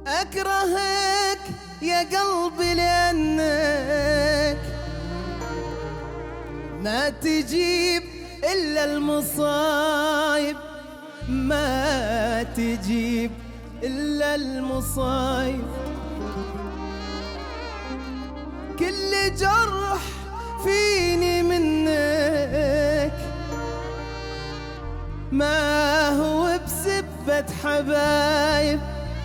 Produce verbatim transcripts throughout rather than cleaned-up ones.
أكرهك يا قلبي لأنك ما تجيب إلا المصايب، ما تجيب إلا المصايب. كل جرح فيني منك ما هو بسبة حبايب،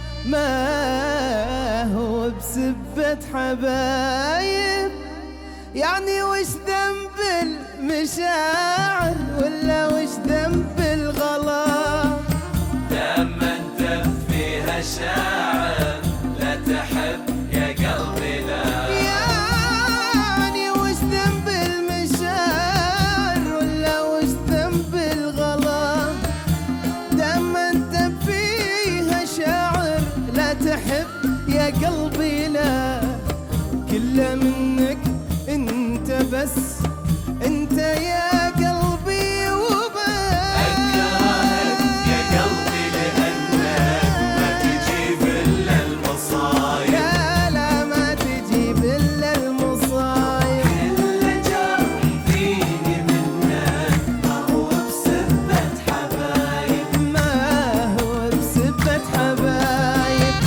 ما هو بسبة حبايب. يعني وش ذنب المشاعر ولا وش ذنب الغلا؟ لما انت فيها شاعر لا تحب يا قلبي لا. يعني وش ذنب المشاعر ولا وش ذنب الغلا؟ لما انت فيها شاعر لا تحب يا قلبي لا. كله منك انت بس، انت يا قلبي وبس. أكرهك يا قلبي لأنك ما تجيب إلا المصايب. لا لا ما تجيب إلا المصايب. كل جرح فيني منك ما هو بسبة حبايب، ما هو بسبة حبايب.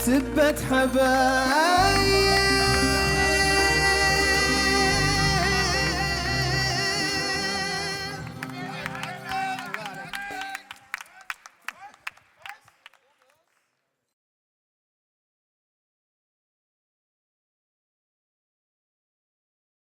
بسبة حبايب.